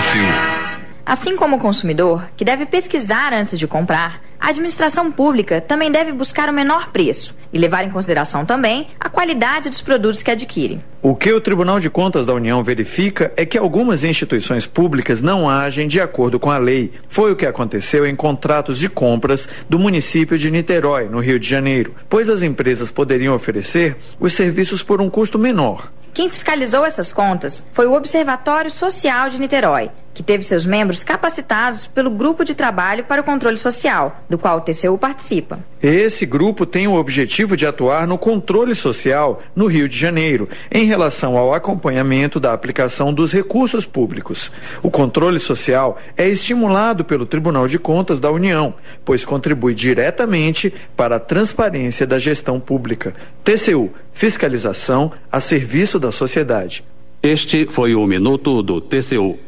TCU. Assim como o consumidor, que deve pesquisar antes de comprar, a administração pública também deve buscar o menor preço e levar em consideração também a qualidade dos produtos que adquire. O que o Tribunal de Contas da União verifica é que algumas instituições públicas não agem de acordo com a lei. Foi o que aconteceu em contratos de compras do município de Niterói, no Rio de Janeiro, pois as empresas poderiam oferecer os serviços por um custo menor. Quem fiscalizou essas contas foi o Observatório Social de Niterói, que teve seus membros capacitados pelo Grupo de Trabalho para o Controle Social, do qual o TCU participa. Esse grupo tem o objetivo de atuar no controle social no Rio de Janeiro, em relação ao acompanhamento da aplicação dos recursos públicos. O controle social é estimulado pelo Tribunal de Contas da União, pois contribui diretamente para a transparência da gestão pública. TCU, fiscalização a serviço da sociedade. Este foi o Minuto do TCU.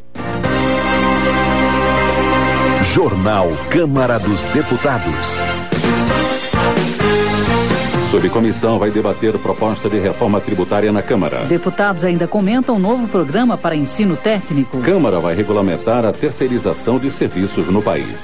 Jornal Câmara dos Deputados. Subcomissão vai debater proposta de reforma tributária na Câmara. Deputados ainda comentam um novo programa para ensino técnico. Câmara vai regulamentar a terceirização de serviços no país.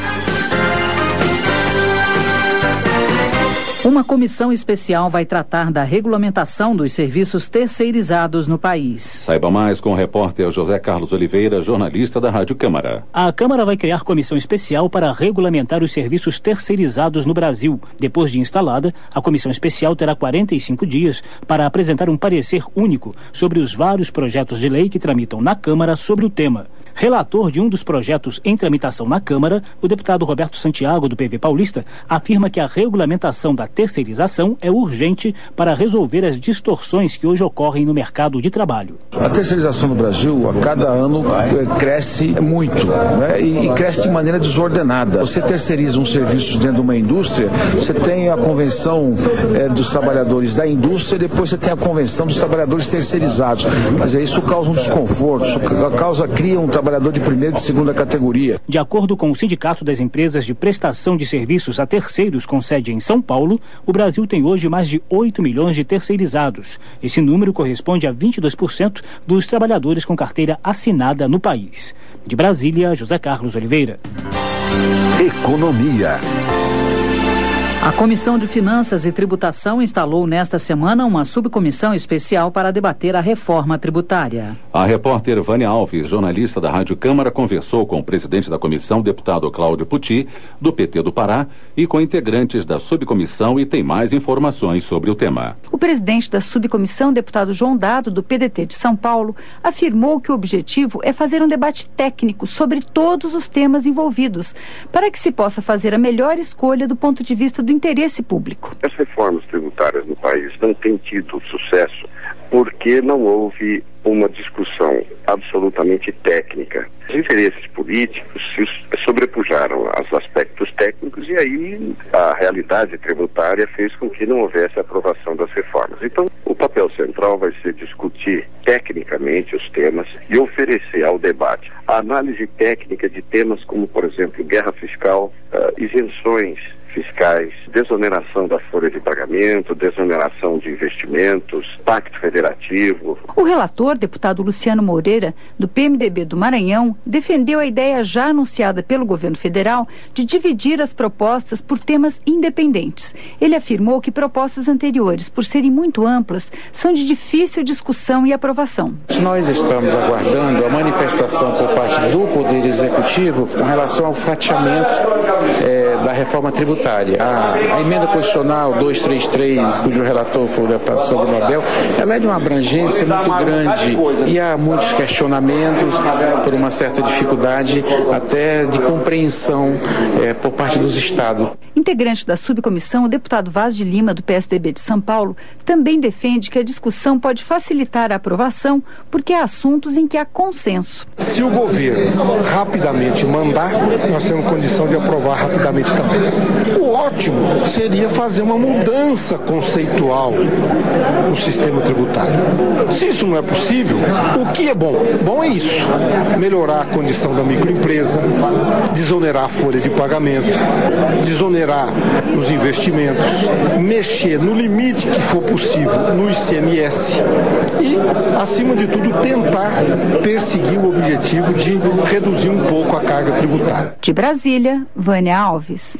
Uma comissão especial vai tratar da regulamentação dos serviços terceirizados no país. Saiba mais com o repórter José Carlos Oliveira, jornalista da Rádio Câmara. A Câmara vai criar comissão especial para regulamentar os serviços terceirizados no Brasil. Depois de instalada, a comissão especial terá 45 dias para apresentar um parecer único sobre os vários projetos de lei que tramitam na Câmara sobre o tema. Relator de um dos projetos em tramitação na Câmara, o deputado Roberto Santiago, do PV Paulista, afirma que a regulamentação da terceirização é urgente para resolver as distorções que hoje ocorrem no mercado de trabalho. A terceirização no Brasil, a cada ano, cresce muito, né? E cresce de maneira desordenada. Você terceiriza um serviço dentro de uma indústria, você tem a convenção dos trabalhadores da indústria, e depois você tem a convenção dos trabalhadores terceirizados. Mas isso causa um desconforto, cria um trabalhador de primeira e de segunda categoria. De acordo com o Sindicato das Empresas de Prestação de Serviços a Terceiros com sede em São Paulo, o Brasil tem hoje mais de 8 milhões de terceirizados. Esse número corresponde a 22% dos trabalhadores com carteira assinada no país. De Brasília, José Carlos Oliveira. Economia. A Comissão de Finanças e Tributação instalou nesta semana uma subcomissão especial para debater a reforma tributária. A repórter Vânia Alves, jornalista da Rádio Câmara, conversou com o presidente da comissão, deputado Cláudio Pucci, do PT do Pará, e com integrantes da subcomissão, e tem mais informações sobre o tema. O presidente da subcomissão, deputado João Dado, do PDT de São Paulo, afirmou que o objetivo é fazer um debate técnico sobre todos os temas envolvidos, para que se possa fazer a melhor escolha do ponto de vista do interesse público. As reformas tributárias no país não têm tido sucesso porque não houve uma discussão absolutamente técnica. Os interesses políticos se sobrepujaram aos aspectos técnicos e aí a realidade tributária fez com que não houvesse aprovação das reformas. Então, o papel central vai ser discutir tecnicamente os temas e oferecer ao debate a análise técnica de temas como, por exemplo, guerra fiscal, isenções fiscais, desoneração da folha de pagamento, desoneração de investimentos, pacto federativo. O relator, deputado Luciano Moreira, do PMDB do Maranhão, defendeu a ideia já anunciada pelo governo federal de dividir as propostas por temas independentes. Ele afirmou que propostas anteriores, por serem muito amplas, são de difícil discussão e aprovação. Nós estamos aguardando a manifestação por parte do Poder Executivo com relação ao fatiamento da reforma tributária. A emenda constitucional 233, cujo relator foi o deputado Sandro Abel, ela é de uma abrangência muito grande e há muitos questionamentos por uma certa dificuldade até de compreensão por parte dos estados. Integrante da subcomissão, o deputado Vaz de Lima, do PSDB de São Paulo, também defende que a discussão pode facilitar a aprovação porque há assuntos em que há consenso. Se o governo rapidamente mandar, nós temos condição de aprovar rapidamente também. O ótimo seria fazer uma mudança conceitual no sistema tributário. Se isso não é possível, o que é bom? Bom é isso, melhorar a condição da microempresa, desonerar a folha de pagamento, desonerar os investimentos, mexer no limite que for possível no ICMS, e, acima de tudo, tentar perseguir o objetivo de reduzir um pouco a carga tributária. De Brasília, Vânia Alves.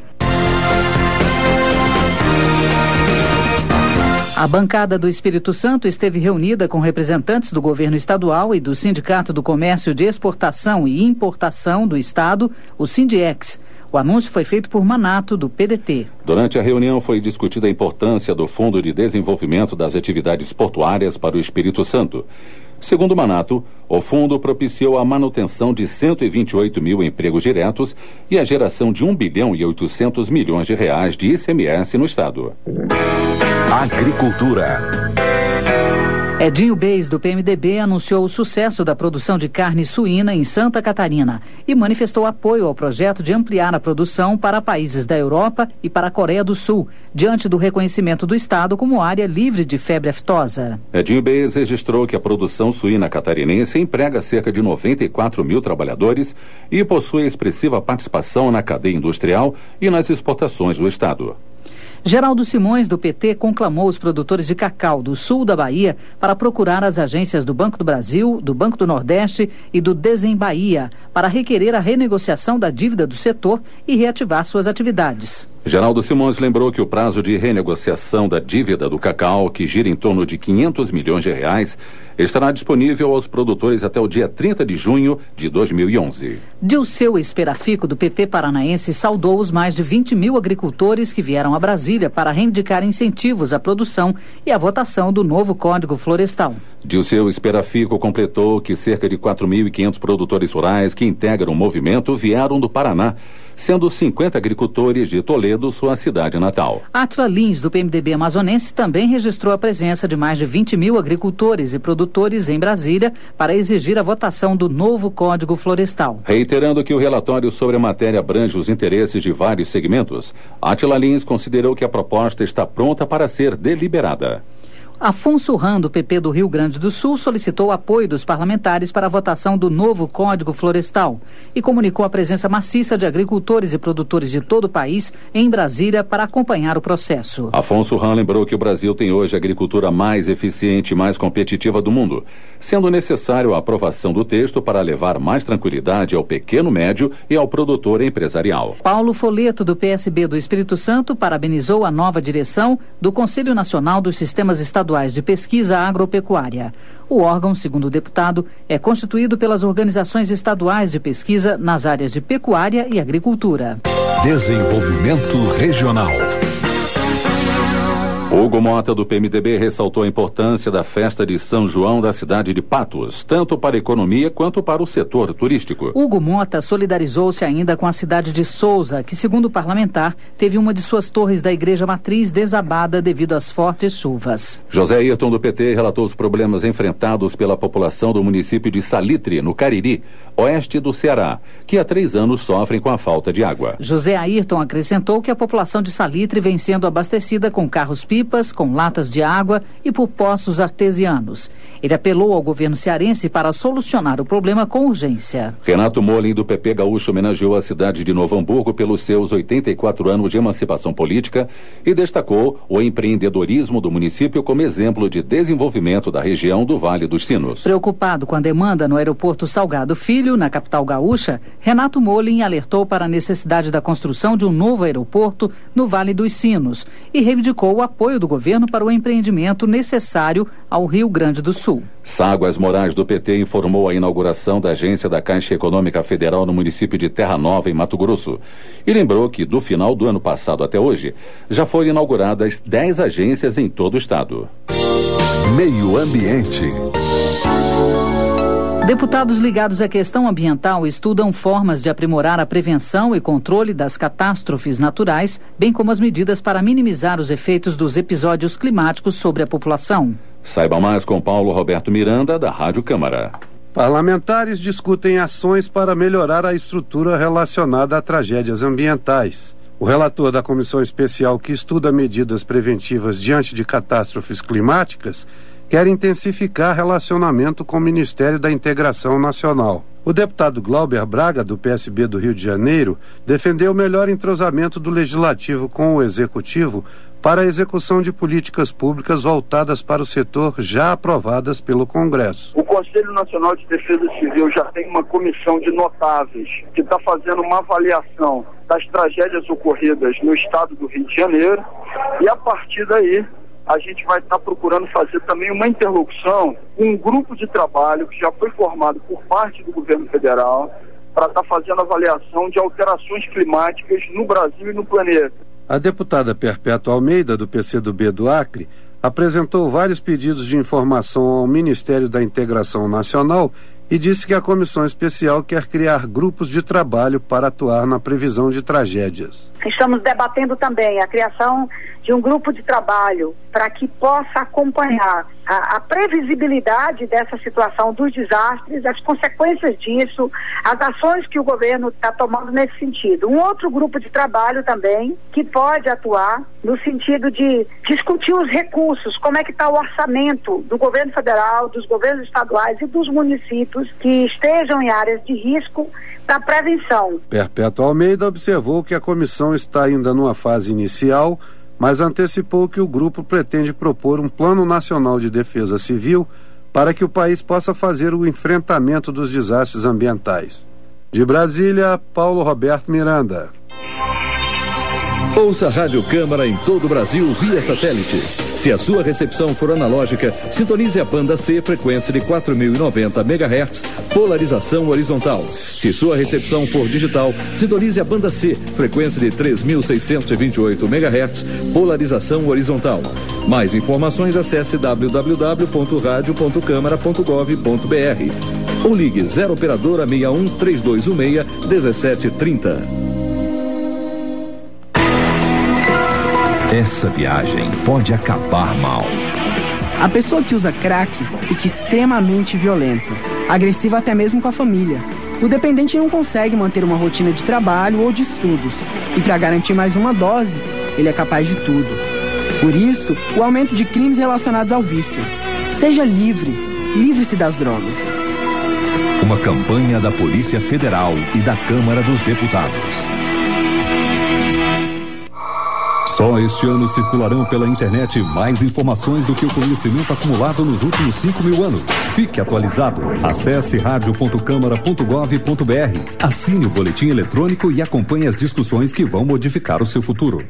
A bancada do Espírito Santo esteve reunida com representantes do governo estadual e do Sindicato do Comércio de Exportação e Importação do Estado, o Sindiex. O anúncio foi feito por Manato, do PDT. Durante a reunião foi discutida a importância do Fundo de Desenvolvimento das Atividades Portuárias para o Espírito Santo. Segundo Manato, o fundo propiciou a manutenção de 128 mil empregos diretos e a geração de 1 bilhão e 800 milhões de reais de ICMS no estado. Agricultura. Edinho Beis, do PMDB, anunciou o sucesso da produção de carne suína em Santa Catarina e manifestou apoio ao projeto de ampliar a produção para países da Europa e para a Coreia do Sul, diante do reconhecimento do estado como área livre de febre aftosa. Edinho Beis registrou que a produção suína catarinense emprega cerca de 94 mil trabalhadores e possui expressiva participação na cadeia industrial e nas exportações do estado. Geraldo Simões, do PT, conclamou os produtores de cacau do sul da Bahia para procurar as agências do Banco do Brasil, do Banco do Nordeste e do Desembahia para requerer a renegociação da dívida do setor e reativar suas atividades. Geraldo Simões lembrou que o prazo de renegociação da dívida do cacau, que gira em torno de 500 milhões de reais, estará disponível aos produtores até o dia 30 de junho de 2011. Dilceu Esperafico, do PP paranaense, saudou os mais de 20 mil agricultores que vieram a Brasília para reivindicar incentivos à produção e à votação do novo Código Florestal. Dilceu Esperafico completou que cerca de 4.500 produtores rurais que integram o movimento vieram do Paraná, sendo 50 agricultores de Toledo, sua cidade natal. Átila Lins, do PMDB amazonense, também registrou a presença de mais de 20 mil agricultores e produtores em Brasília para exigir a votação do novo Código Florestal. Reiterando que o relatório sobre a matéria abrange os interesses de vários segmentos, Átila Lins considerou que a proposta está pronta para ser deliberada. Afonso Ram, do PP do Rio Grande do Sul, solicitou o apoio dos parlamentares para a votação do novo Código Florestal e comunicou a presença maciça de agricultores e produtores de todo o país em Brasília para acompanhar o processo. Afonso Ram lembrou que o Brasil tem hoje a agricultura mais eficiente e mais competitiva do mundo, sendo necessário a aprovação do texto para levar mais tranquilidade ao pequeno, médio e ao produtor empresarial. Paulo Foleto, do PSB do Espírito Santo, parabenizou a nova direção do Conselho Nacional dos Sistemas Estaduais de Pesquisa Agropecuária. O órgão, segundo o deputado, é constituído pelas organizações estaduais de pesquisa nas áreas de pecuária e agricultura. Desenvolvimento regional. Hugo Mota, do PMDB, ressaltou a importância da festa de São João da cidade de Patos, tanto para a economia quanto para o setor turístico. Hugo Mota solidarizou-se ainda com a cidade de Souza, que, segundo o parlamentar, teve uma de suas torres da igreja matriz desabada devido às fortes chuvas. José Ayrton, do PT, relatou os problemas enfrentados pela população do município de Salitre, no Cariri, oeste do Ceará, que há 3 anos sofrem com a falta de água. José Ayrton acrescentou que a população de Salitre vem sendo abastecida com carros-pipas, com latas de água e por poços artesianos. Ele apelou ao governo cearense para solucionar o problema com urgência. Renato Molin, do PP gaúcho, homenageou a cidade de Novo Hamburgo pelos seus 84 anos de emancipação política e destacou o empreendedorismo do município como exemplo de desenvolvimento da região do Vale dos Sinos. Preocupado com a demanda no aeroporto Salgado Filho, na capital gaúcha, Renato Molin alertou para a necessidade da construção de um novo aeroporto no Vale dos Sinos e reivindicou o apoio do governo para o empreendimento necessário ao Rio Grande do Sul. Ságuas Moraes, do PT, informou a inauguração da agência da Caixa Econômica Federal no município de Terra Nova, em Mato Grosso, e lembrou que do final do ano passado até hoje já foram inauguradas 10 agências em todo o estado. Meio Ambiente. Deputados ligados à questão ambiental estudam formas de aprimorar a prevenção e controle das catástrofes naturais, bem como as medidas para minimizar os efeitos dos episódios climáticos sobre a população. Saiba mais com Paulo Roberto Miranda, da Rádio Câmara. Parlamentares discutem ações para melhorar a estrutura relacionada a tragédias ambientais. O relator da Comissão Especial que estuda medidas preventivas diante de catástrofes climáticas quer intensificar relacionamento com o Ministério da Integração Nacional. O deputado Glauber Braga, do PSB do Rio de Janeiro, defendeu o melhor entrosamento do Legislativo com o Executivo para a execução de políticas públicas voltadas para o setor já aprovadas pelo Congresso. O Conselho Nacional de Defesa Civil já tem uma comissão de notáveis que está fazendo uma avaliação das tragédias ocorridas no estado do Rio de Janeiro, e a partir daí a gente vai estar procurando fazer também uma interlocução com um grupo de trabalho que já foi formado por parte do governo federal para estar fazendo avaliação de alterações climáticas no Brasil e no planeta. A deputada Perpétua Almeida, do PCdoB do Acre, apresentou vários pedidos de informação ao Ministério da Integração Nacional e disse que a comissão especial quer criar grupos de trabalho para atuar na previsão de tragédias. Estamos debatendo também a criação de um grupo de trabalho para que possa acompanhar a previsibilidade dessa situação dos desastres, as consequências disso, as ações que o governo está tomando nesse sentido. Um outro grupo de trabalho também que pode atuar no sentido de discutir os recursos, como é que está o orçamento do governo federal, dos governos estaduais e dos municípios que estejam em áreas de risco da prevenção. Perpétua Almeida observou que a comissão está ainda numa fase inicial, mas antecipou que o grupo pretende propor um Plano Nacional de Defesa Civil para que o país possa fazer o enfrentamento dos desastres ambientais. De Brasília, Paulo Roberto Miranda. Ouça a Rádio Câmara em todo o Brasil via satélite. Se a sua recepção for analógica, sintonize a banda C, frequência de 4.090 MHz, polarização horizontal. Se sua recepção for digital, sintonize a banda C, frequência de 3.628 MHz, polarização horizontal. Mais informações, acesse www.radio.câmara.gov.br ou ligue 0 operadora 61 3216 1730. Essa viagem pode acabar mal. A pessoa que usa crack fica extremamente violenta, agressiva até mesmo com a família. O dependente não consegue manter uma rotina de trabalho ou de estudos, e para garantir mais uma dose, ele é capaz de tudo. Por isso, o aumento de crimes relacionados ao vício. Seja livre, livre-se das drogas. Uma campanha da Polícia Federal e da Câmara dos Deputados. Só este ano circularão pela internet mais informações do que o conhecimento acumulado nos últimos 5.000 anos. Fique atualizado. Acesse radio.câmara.gov.br. Assine o boletim eletrônico e acompanhe as discussões que vão modificar o seu futuro.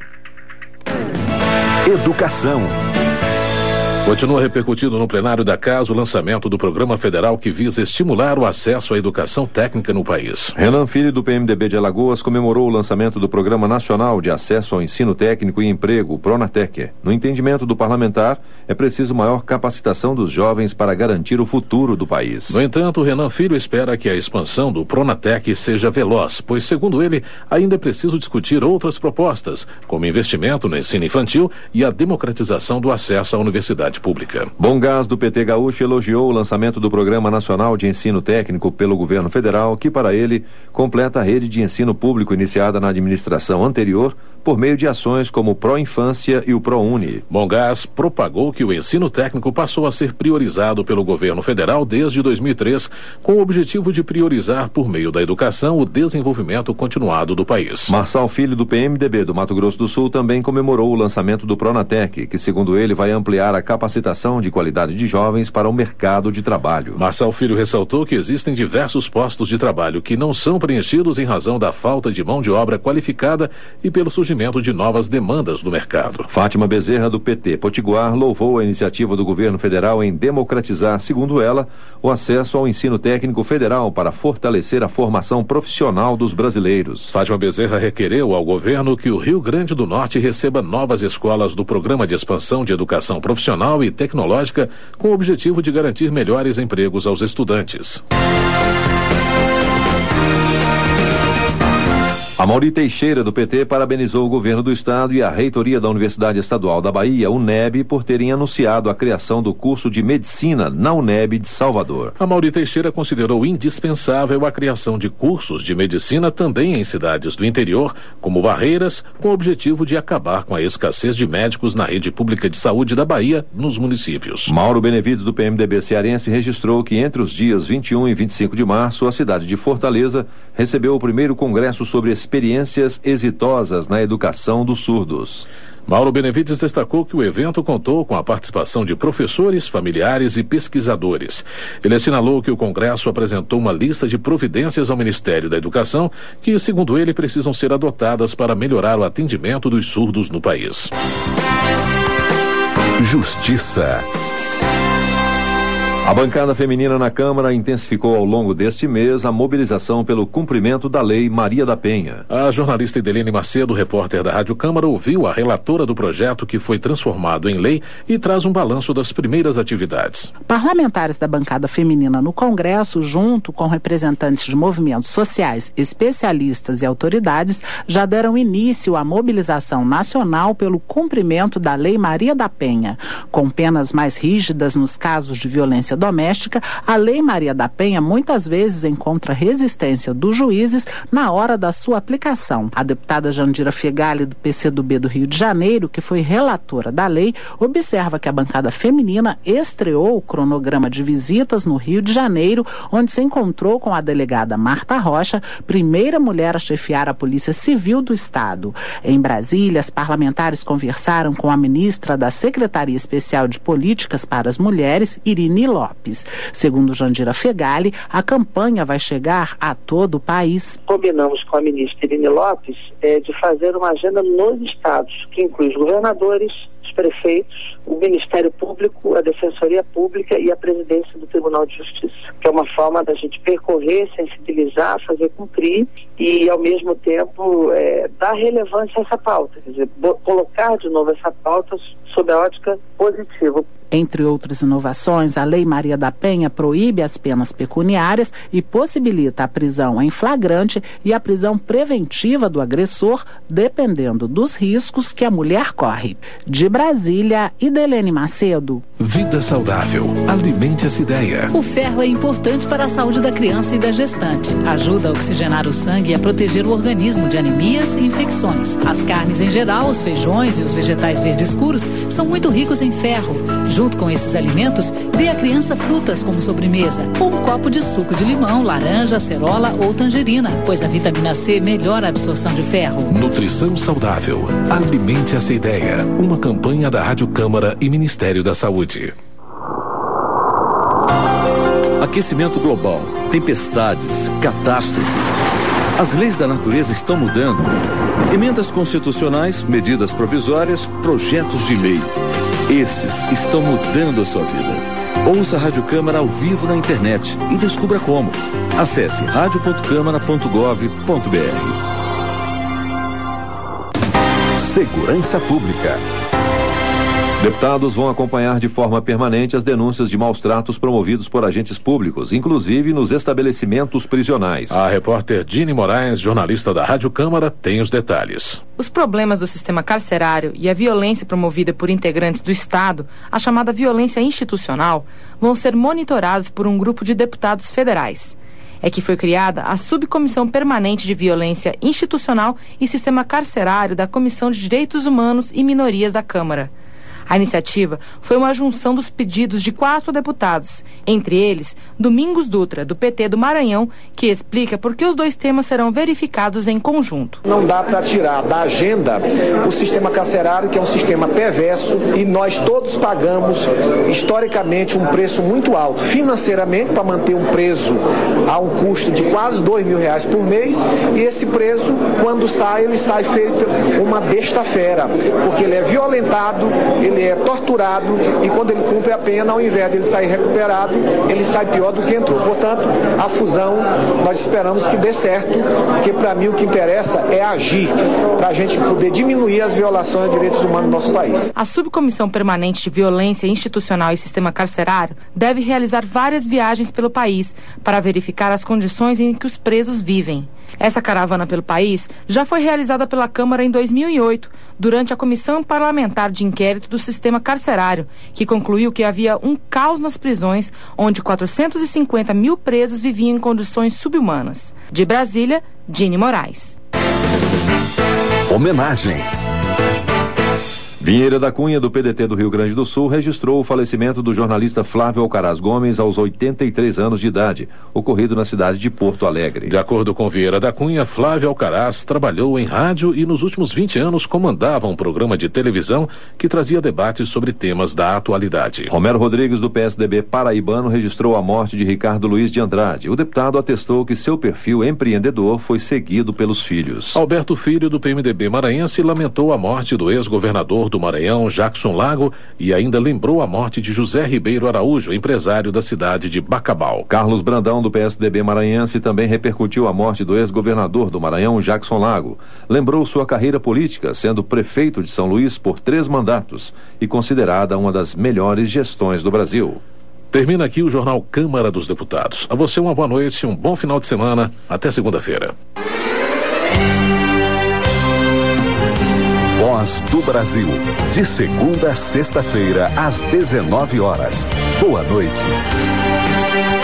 Educação. Continua repercutindo no plenário da Casa o lançamento do programa federal que visa estimular o acesso à educação técnica no país. Renan Filho, do PMDB de Alagoas, comemorou o lançamento do Programa Nacional de Acesso ao Ensino Técnico e Emprego, o PRONATEC. No entendimento do parlamentar, é preciso maior capacitação dos jovens para garantir o futuro do país. No entanto, Renan Filho espera que a expansão do PRONATEC seja veloz, pois, segundo ele, ainda é preciso discutir outras propostas, como investimento no ensino infantil e a democratização do acesso à universidade pública. Bom Gás, do PT Gaúcho, elogiou o lançamento do Programa Nacional de Ensino Técnico pelo governo federal, que para ele completa a rede de ensino público iniciada na administração anterior por meio de ações como o Pró-Infância e o ProUni. Bom Gás propagou que o ensino técnico passou a ser priorizado pelo governo federal desde 2003, com o objetivo de priorizar por meio da educação o desenvolvimento continuado do país. Marçal Filho, do PMDB do Mato Grosso do Sul, também comemorou o lançamento do PRONATEC, que segundo ele vai ampliar a capacitação de qualidade de jovens para o mercado de trabalho. Marçal Filho ressaltou que existem diversos postos de trabalho que não são preenchidos em razão da falta de mão de obra qualificada e pelo surgimento de novas demandas do mercado. Fátima Bezerra, do PT Potiguar, louvou a iniciativa do governo federal em democratizar, segundo ela, o acesso ao ensino técnico federal para fortalecer a formação profissional dos brasileiros. Fátima Bezerra requereu ao governo que o Rio Grande do Norte receba novas escolas do Programa de Expansão de Educação Profissional e Tecnológica, com o objetivo de garantir melhores empregos aos estudantes. Amaury Teixeira, do PT, parabenizou o governo do estado e a reitoria da Universidade Estadual da Bahia, UNEB, por terem anunciado a criação do curso de medicina na UNEB de Salvador. Amaury Teixeira considerou indispensável a criação de cursos de medicina também em cidades do interior, como Barreiras, com o objetivo de acabar com a escassez de médicos na rede pública de saúde da Bahia nos municípios. Mauro Benevides, do PMDB cearense, registrou que entre os dias 21 e 25 de março, a cidade de Fortaleza recebeu o primeiro congresso sobre experiências exitosas na educação dos surdos. Mauro Benevides destacou que o evento contou com a participação de professores, familiares e pesquisadores. Ele assinalou que o Congresso apresentou uma lista de providências ao Ministério da Educação que, segundo ele, precisam ser adotadas para melhorar o atendimento dos surdos no país. Justiça. A bancada feminina na Câmara intensificou ao longo deste mês a mobilização pelo cumprimento da Lei Maria da Penha. A jornalista Idelene Macedo, repórter da Rádio Câmara, ouviu a relatora do projeto que foi transformado em lei e traz um balanço das primeiras atividades. Parlamentares da bancada feminina no Congresso, junto com representantes de movimentos sociais, especialistas e autoridades, já deram início à mobilização nacional pelo cumprimento da Lei Maria da Penha. Com penas mais rígidas nos casos de violência doméstica, a Lei Maria da Penha muitas vezes encontra resistência dos juízes na hora da sua aplicação. A deputada Jandira Fegali, do PCdoB do Rio de Janeiro, que foi relatora da lei, observa que a bancada feminina estreou o cronograma de visitas no Rio de Janeiro, onde se encontrou com a delegada Marta Rocha, primeira mulher a chefiar a Polícia Civil do Estado. Em Brasília, as parlamentares conversaram com a ministra da Secretaria Especial de Políticas para as Mulheres, Irine Lopes. Segundo Jandira Fegali, a campanha vai chegar a todo o país. Combinamos com a ministra Irine Lopes de fazer uma agenda nos estados, que inclui os governadores, os prefeitos, o Ministério Público, a Defensoria Pública e a presidência do Tribunal de Justiça, que é uma forma da gente percorrer, sensibilizar, fazer cumprir e, ao mesmo tempo, dar relevância a essa pauta, quer dizer, colocar de novo essa pauta sob a ótica positiva. Entre outras inovações, a Lei Maria da Penha proíbe as penas pecuniárias e possibilita a prisão em flagrante e a prisão preventiva do agressor, dependendo dos riscos que a mulher corre. De Brasília, Idelene Macedo. Vida saudável. Alimente essa ideia. O ferro é importante para a saúde da criança e da gestante. Ajuda a oxigenar o sangue e a proteger o organismo de anemias e infecções. As carnes em geral, os feijões e os vegetais verdes escuros são muito ricos em ferro. Junto com esses alimentos, dê à criança frutas como sobremesa, ou um copo de suco de limão, laranja, acerola ou tangerina, pois a vitamina C melhora a absorção de ferro. Nutrição saudável. Alimente essa ideia. Uma campanha da Rádio Câmara e Ministério da Saúde. Aquecimento global, tempestades, catástrofes. As leis da natureza estão mudando. Emendas constitucionais, medidas provisórias, projetos de lei. Estes estão mudando a sua vida. Ouça a Rádio Câmara ao vivo na internet e descubra como. Acesse radio.câmara.gov.br. Segurança Pública. Deputados vão acompanhar de forma permanente as denúncias de maus-tratos promovidos por agentes públicos, inclusive nos estabelecimentos prisionais. A repórter Dini Moraes, jornalista da Rádio Câmara, tem os detalhes. Os problemas do sistema carcerário e a violência promovida por integrantes do Estado, a chamada violência institucional, vão ser monitorados por um grupo de deputados federais. É que foi criada a Subcomissão Permanente de Violência Institucional e Sistema Carcerário da Comissão de Direitos Humanos e Minorias da Câmara. A iniciativa foi uma junção dos pedidos de 4 deputados, entre eles Domingos Dutra, do PT do Maranhão, que explica por que os 2 temas serão verificados em conjunto. Não dá para tirar da agenda o sistema carcerário, que é um sistema perverso, e nós todos pagamos historicamente um preço muito alto financeiramente para manter um preso a um custo de quase R$2.000 por mês, e esse preso, quando sai, ele sai feito uma besta fera, porque ele é violentado, ele é torturado, e quando ele cumpre a pena, ao invés dele sair recuperado, ele sai pior do que entrou. Portanto, a fusão, nós esperamos que dê certo, porque para mim o que interessa é agir, para a gente poder diminuir as violações de direitos humanos no nosso país. A Subcomissão Permanente de Violência Institucional e Sistema Carcerário deve realizar várias viagens pelo país para verificar as condições em que os presos vivem. Essa caravana pelo país já foi realizada pela Câmara em 2008, durante a Comissão Parlamentar de Inquérito do Sistema Carcerário, que concluiu que havia um caos nas prisões, onde 450 mil presos viviam em condições subhumanas. De Brasília, Dini Moraes. Homenagem. Vieira da Cunha, do PDT do Rio Grande do Sul, registrou o falecimento do jornalista Flávio Alcaraz Gomes aos 83 anos de idade, ocorrido na cidade de Porto Alegre. De acordo com Vieira da Cunha, Flávio Alcaraz trabalhou em rádio e nos últimos 20 anos comandava um programa de televisão que trazia debates sobre temas da atualidade. Romero Rodrigues, do PSDB paraibano, registrou a morte de Ricardo Luiz de Andrade. O deputado atestou que seu perfil empreendedor foi seguido pelos filhos. Alberto Filho, do PMDB maranhense, lamentou a morte do ex-governador do Maranhão, Jackson Lago, e ainda lembrou a morte de José Ribeiro Araújo, empresário da cidade de Bacabal. Carlos Brandão, do PSDB maranhense, também repercutiu a morte do ex-governador do Maranhão, Jackson Lago. Lembrou sua carreira política, sendo prefeito de São Luís por 3 mandatos e considerada uma das melhores gestões do Brasil. Termina aqui o Jornal Câmara dos Deputados. A você uma boa noite, um bom final de semana. Até segunda-feira. Voz do Brasil, de segunda a sexta-feira, às 19 horas. Boa noite.